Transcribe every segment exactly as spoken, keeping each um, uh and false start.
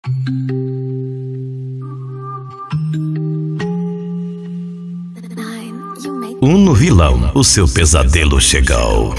Uno vilão, o seu pesadelo chegou.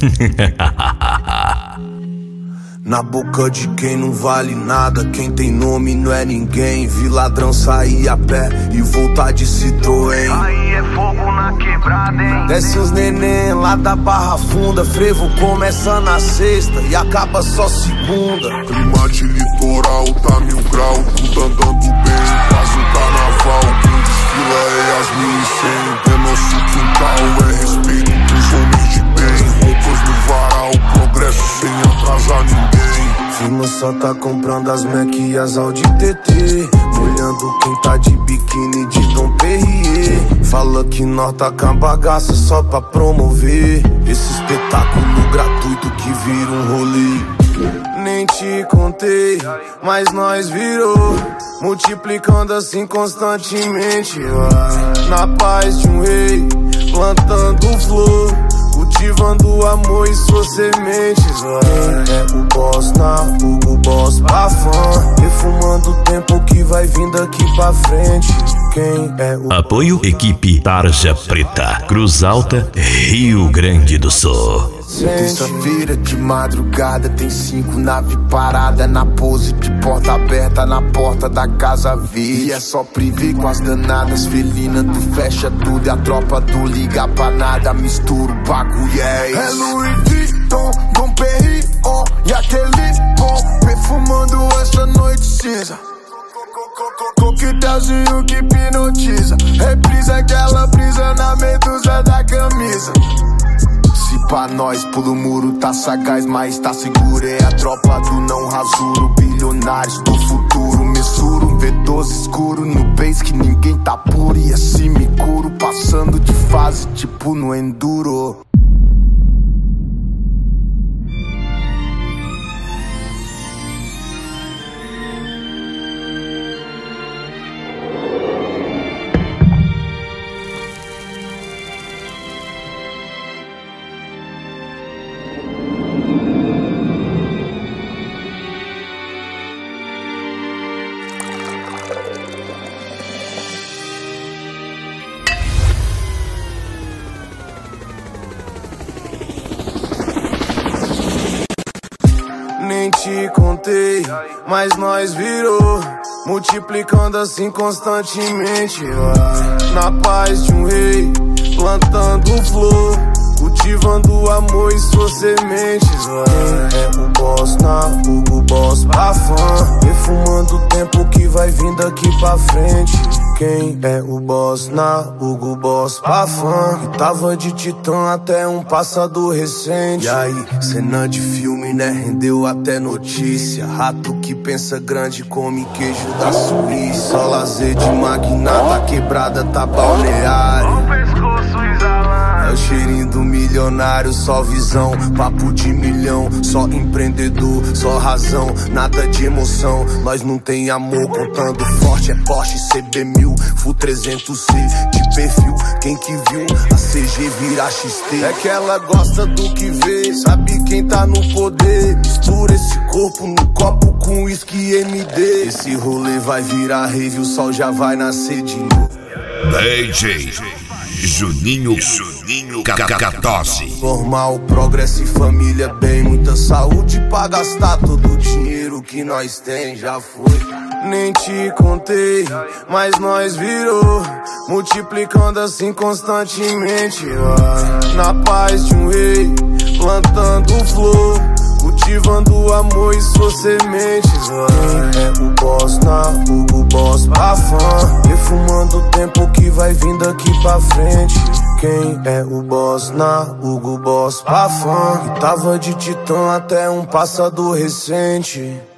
Na boca de quem não vale nada, quem tem nome não é ninguém. Vi ladrão sair a pé e voltar de Citroën. Aí é fogo na quebrada, hein? Desce os neném lá da Barra Funda. Frevo começa na sexta e acaba só segunda. Clima de litoral, tá mil grau, tudo andando bem. Quase um carnaval, quem desfila é as mil e cem. É nosso quintal, é respeito pros homens de bem. Roupas no varal, progresso sem atrasar ninguém. Firma só tá comprando as Mac e as Audi T T. Olhando quem tá de biquíni de Dom Perrier. Fala que nós tá com a bagaça só pra promover esse espetáculo gratuito que vira um rolê. Nem te contei, mas nós virou, multiplicando assim constantemente. Vai na paz de um rei, plantando flor, cultivando amor e suas sementes. Vai é o boss na Hugo Boss Bafan, defumando o tempo que vai vindo aqui pra frente. Quem é o Apoio Equipe Tarja Preta, Cruz Alta, Rio Grande do Sul. Terça-feira de madrugada tem cinco nave parada na pose de porta aberta na porta da casa verde. E é só privê com as danadas felina, tu fecha tudo e a tropa do liga pra nada. Mistura o bagulho, é isso. É Louis Vuitton, Dom Perignon e aquele bom perfumando essa noite cinza. Coquetelzinho que hipnotiza, reprisa aquela brisa na medusa da camisa. Se pra nós pulo muro tá sagaz, mas tá seguro. É a tropa do não rasuro, bilionários do futuro. Messuro, um V doze escuro no base que ninguém tá puro. E assim me curo, passando de fase tipo no enduro. Nem te contei, mas nós virou, multiplicando assim constantemente. Vai na paz de um rei, plantando flor, cultivando amor e suas sementes. Vai é o boss na Hugo Boss Bafan, defumando o tempo que vai vindo aqui pra frente. Quem é o boss na Hugo Boss Bafan, que tava de titã até um passado recente. E aí, cena de filme, né, rendeu até notícia. Rato que pensa grande come queijo da Suíça. Só lazer de magnata, quebrada tá balneário. O pescoço exalando. É o cheirinho do milionário, só visão, papo de milhão. Só empreendedor, só razão, nada de emoção. Nós não tem amor, contando forte, é Porsche C B mil, Full trezentos C de perfil. Quem que viu a C G virar X T? É que ela gosta do que vê, sabe quem tá no poder. Mistura esse corpo no copo com whisky M D. Esse rolê vai virar rave, o sol já vai nascer de novo. D J Juninho, Juninho Catorze. Normal, progresso e família bem, muita saúde pra gastar todo o dinheiro que nós tem, já foi. Nem te contei, mas nós virou, multiplicando assim constantemente. Vai na paz de um rei, plantando flor, cultivando amor e suas sementes. Vai é o boss na Hugo Boss Bafan, defumando o tempo que vai vindo aqui pra frente. Quem é o boss na Hugo Boss Bafan, que tava de titã até um passado recente.